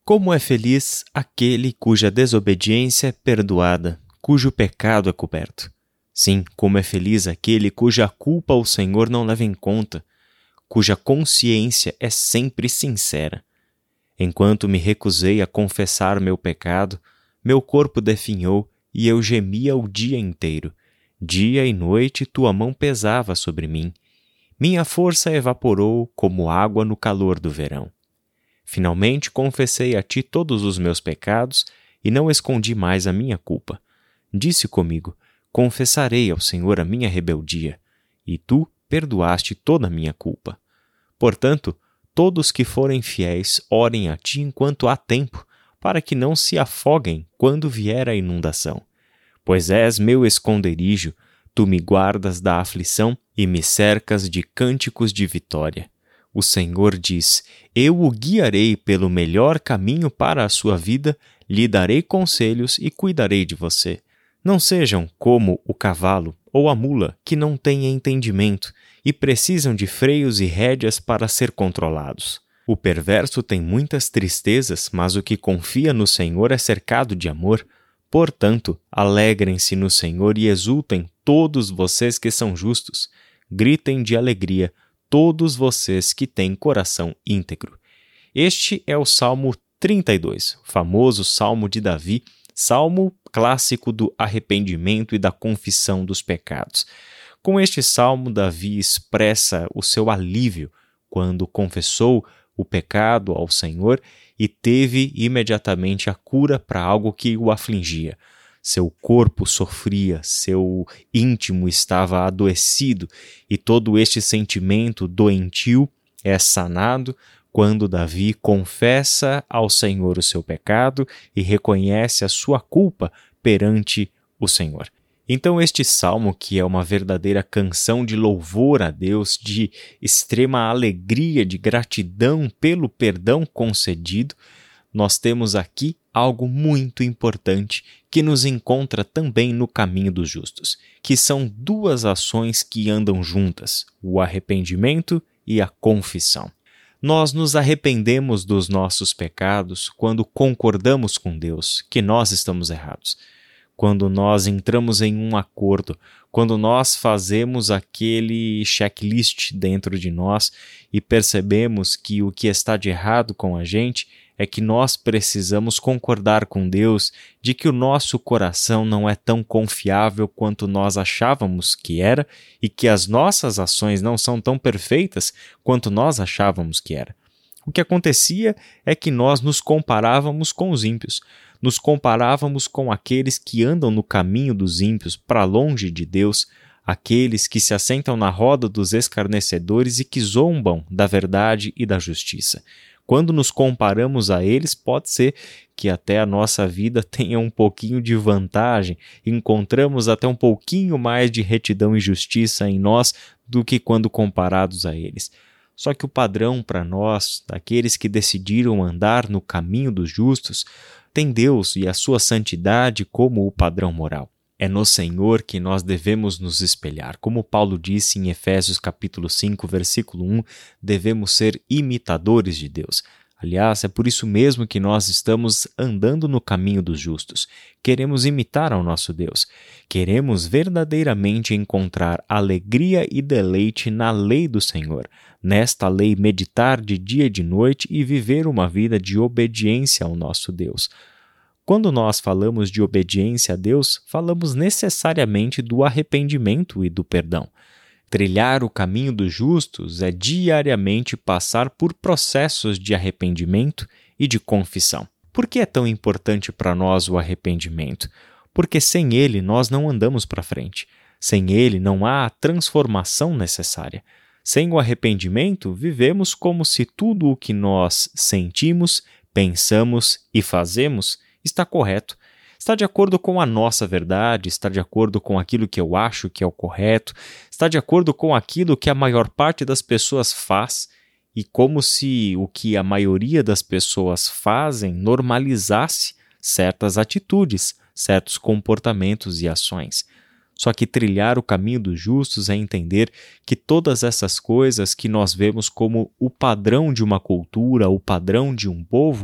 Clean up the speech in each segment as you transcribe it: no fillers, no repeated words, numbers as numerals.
Como é feliz aquele cuja desobediência é perdoada, cujo pecado é coberto. Sim, como é feliz aquele cuja culpa o Senhor não leva em conta, cuja consciência é sempre sincera. Enquanto me recusei a confessar meu pecado, meu corpo definhou e eu gemia o dia inteiro. Dia e noite tua mão pesava sobre mim. Minha força evaporou como água no calor do verão. Finalmente confessei a ti todos os meus pecados e não escondi mais a minha culpa. Disse comigo, confessarei ao Senhor a minha rebeldia, e tu perdoaste toda a minha culpa. Portanto, todos que forem fiéis, orem a ti enquanto há tempo, para que não se afoguem quando vier a inundação. Pois és meu esconderijo, tu me guardas da aflição e me cercas de cânticos de vitória. O Senhor diz, eu o guiarei pelo melhor caminho para a sua vida, lhe darei conselhos e cuidarei de você. Não sejam como o cavalo ou a mula que não têm entendimento e precisam de freios e rédeas para ser controlados. O perverso tem muitas tristezas, mas o que confia no Senhor é cercado de amor. Portanto, alegrem-se no Senhor e exultem todos vocês que são justos. Gritem de alegria todos vocês que têm coração íntegro. Este é o Salmo 32, o famoso Salmo de Davi, salmo clássico do arrependimento e da confissão dos pecados. Com este salmo, Davi expressa o seu alívio quando confessou o pecado ao Senhor e teve imediatamente a cura para algo que o afligia. Seu corpo sofria, seu íntimo estava adoecido e todo este sentimento doentio é sanado quando Davi confessa ao Senhor o seu pecado e reconhece a sua culpa perante o Senhor. Então este salmo, que é uma verdadeira canção de louvor a Deus, de extrema alegria, de gratidão pelo perdão concedido, nós temos aqui algo muito importante que nos encontra também no caminho dos justos, que são duas ações que andam juntas, o arrependimento e a confissão. Nós nos arrependemos dos nossos pecados quando concordamos com Deus que nós estamos errados. Quando nós entramos em um acordo, quando nós fazemos aquele checklist dentro de nós e percebemos que o que está de errado com a gente é que nós precisamos concordar com Deus de que o nosso coração não é tão confiável quanto nós achávamos que era e que as nossas ações não são tão perfeitas quanto nós achávamos que era. O que acontecia é que nós nos comparávamos com os ímpios, nos comparávamos com aqueles que andam no caminho dos ímpios para longe de Deus, aqueles que se assentam na roda dos escarnecedores e que zombam da verdade e da justiça. Quando nos comparamos a eles, pode ser que até a nossa vida tenha um pouquinho de vantagem, encontramos até um pouquinho mais de retidão e justiça em nós do que quando comparados a eles. Só que o padrão para nós, daqueles que decidiram andar no caminho dos justos, tem Deus e a sua santidade como o padrão moral. É no Senhor que nós devemos nos espelhar. Como Paulo disse em Efésios capítulo 5, versículo 1, devemos ser imitadores de Deus. Aliás, é por isso mesmo que nós estamos andando no caminho dos justos. Queremos imitar ao nosso Deus. Queremos verdadeiramente encontrar alegria e deleite na lei do Senhor. Nesta lei, meditar de dia e de noite e viver uma vida de obediência ao nosso Deus. Quando nós falamos de obediência a Deus, falamos necessariamente do arrependimento e do perdão. Trilhar o caminho dos justos é diariamente passar por processos de arrependimento e de confissão. Por que é tão importante para nós o arrependimento? Porque sem ele nós não andamos para frente. Sem ele não há a transformação necessária. Sem o arrependimento, vivemos como se tudo o que nós sentimos, pensamos e fazemos está correto, está de acordo com a nossa verdade, está de acordo com aquilo que eu acho que é o correto, está de acordo com aquilo que a maior parte das pessoas faz e como se o que a maioria das pessoas fazem normalizasse certas atitudes, certos comportamentos e ações. Só que trilhar o caminho dos justos é entender que todas essas coisas que nós vemos como o padrão de uma cultura, o padrão de um povo,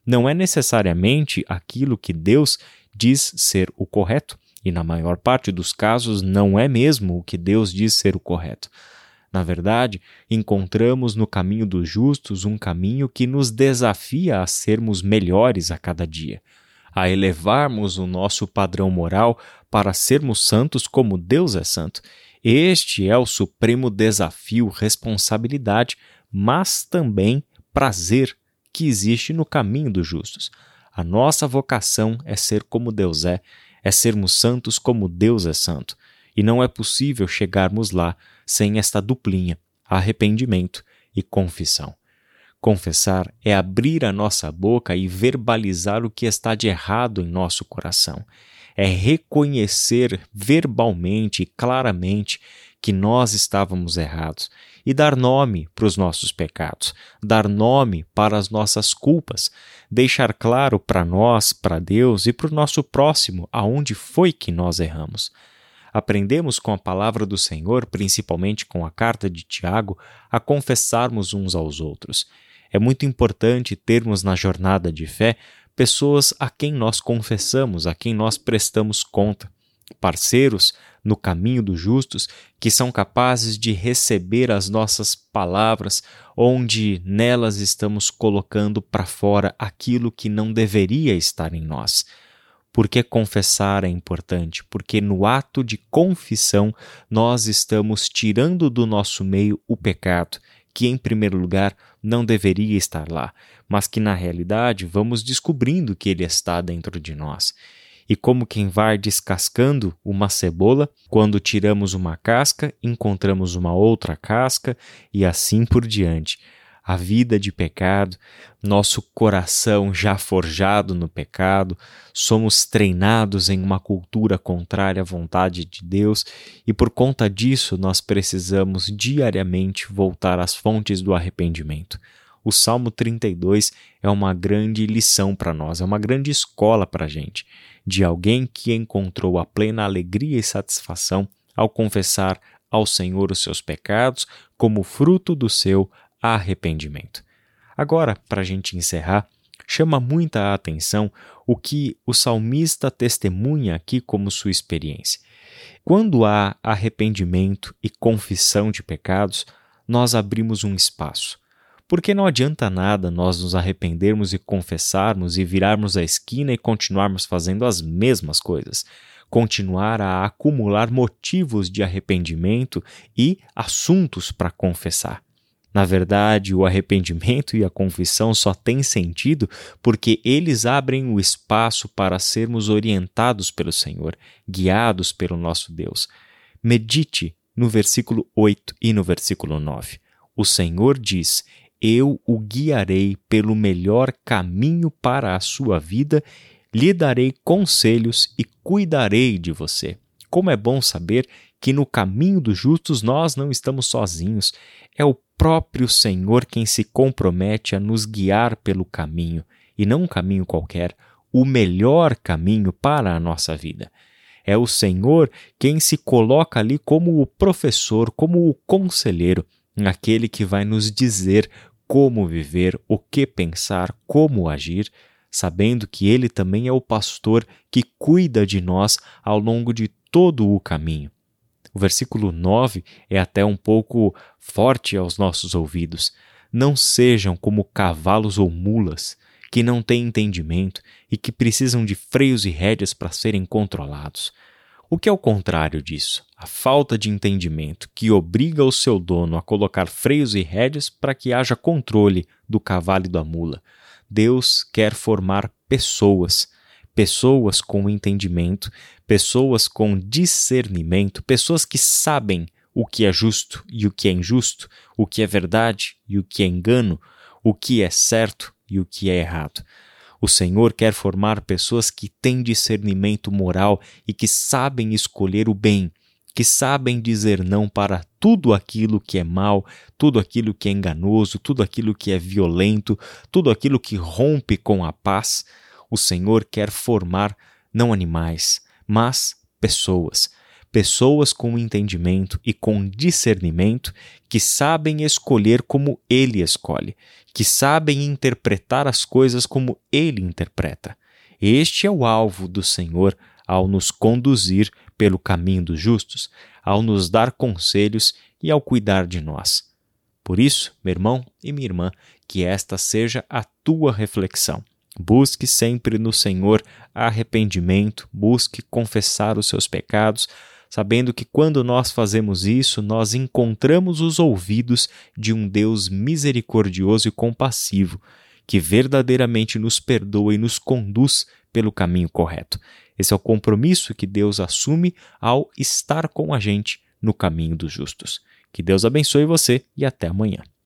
não é necessariamente aquilo que Deus diz ser o correto, e na maior parte dos casos não é mesmo o que Deus diz ser o correto. Na verdade, encontramos no caminho dos justos um caminho que nos desafia a sermos melhores a cada dia, a elevarmos o nosso padrão moral para sermos santos como Deus é santo. Este é o supremo desafio, responsabilidade, mas também prazer que existe no caminho dos justos. A nossa vocação é ser como Deus é sermos santos como Deus é santo. E não é possível chegarmos lá sem esta duplinha, arrependimento e confissão. Confessar é abrir a nossa boca e verbalizar o que está de errado em nosso coração. É reconhecer verbalmente e claramente que nós estávamos errados e dar nome para os nossos pecados, dar nome para as nossas culpas, deixar claro para nós, para Deus e para o nosso próximo aonde foi que nós erramos. Aprendemos com a palavra do Senhor, principalmente com a carta de Tiago, a confessarmos uns aos outros. É muito importante termos na jornada de fé pessoas a quem nós confessamos, a quem nós prestamos conta, parceiros no caminho dos justos que são capazes de receber as nossas palavras, onde nelas estamos colocando para fora aquilo que não deveria estar em nós. Por que confessar é importante? Porque no ato de confissão nós estamos tirando do nosso meio o pecado, que em primeiro lugar não deveria estar lá, mas que na realidade vamos descobrindo que ele está dentro de nós. E como quem vai descascando uma cebola, quando tiramos uma casca, encontramos uma outra casca e assim por diante. A vida de pecado, nosso coração já forjado no pecado, somos treinados em uma cultura contrária à vontade de Deus e por conta disso nós precisamos diariamente voltar às fontes do arrependimento. O Salmo 32 é uma grande lição para nós, é uma grande escola para a gente, de alguém que encontrou a plena alegria e satisfação ao confessar ao Senhor os seus pecados como fruto do seu arrependimento. Agora, para a gente encerrar, chama muita atenção o que o salmista testemunha aqui como sua experiência. Quando há arrependimento e confissão de pecados, nós abrimos um espaço. Porque não adianta nada nós nos arrependermos e confessarmos e virarmos a esquina e continuarmos fazendo as mesmas coisas. Continuar a acumular motivos de arrependimento e assuntos para confessar. Na verdade, o arrependimento e a confissão só têm sentido porque eles abrem o espaço para sermos orientados pelo Senhor, guiados pelo nosso Deus. Medite no versículo 8 e no versículo 9. O Senhor diz: eu o guiarei pelo melhor caminho para a sua vida, lhe darei conselhos e cuidarei de você. Como é bom saber que no caminho dos justos nós não estamos sozinhos. É o próprio Senhor quem se compromete a nos guiar pelo caminho, e não um caminho qualquer, o melhor caminho para a nossa vida. É o Senhor quem se coloca ali como o professor, como o conselheiro, aquele que vai nos dizer como viver, o que pensar, como agir, sabendo que Ele também é o pastor que cuida de nós ao longo de todo o caminho. O versículo 9 é até um pouco forte aos nossos ouvidos. Não sejam como cavalos ou mulas, que não têm entendimento e que precisam de freios e rédeas para serem controlados. O que é o contrário disso? A falta de entendimento que obriga o seu dono a colocar freios e rédeas para que haja controle do cavalo e da mula. Deus quer formar pessoas com entendimento, pessoas com discernimento, pessoas que sabem o que é justo e o que é injusto, o que é verdade e o que é engano, o que é certo e o que é errado. O Senhor quer formar pessoas que têm discernimento moral e que sabem escolher o bem, que sabem dizer não para tudo aquilo que é mal, tudo aquilo que é enganoso, tudo aquilo que é violento, tudo aquilo que rompe com a paz. O Senhor quer formar não animais, mas pessoas. pessoas com entendimento e com discernimento que sabem escolher como Ele escolhe, que sabem interpretar as coisas como Ele interpreta. Este é o alvo do Senhor ao nos conduzir pelo caminho dos justos, ao nos dar conselhos e ao cuidar de nós. Por isso, meu irmão e minha irmã, que esta seja a tua reflexão. Busque sempre no Senhor arrependimento, busque confessar os seus pecados, sabendo que quando nós fazemos isso, nós encontramos os ouvidos de um Deus misericordioso e compassivo, que verdadeiramente nos perdoa e nos conduz pelo caminho correto. Esse é o compromisso que Deus assume ao estar com a gente no caminho dos justos. Que Deus abençoe você e até amanhã.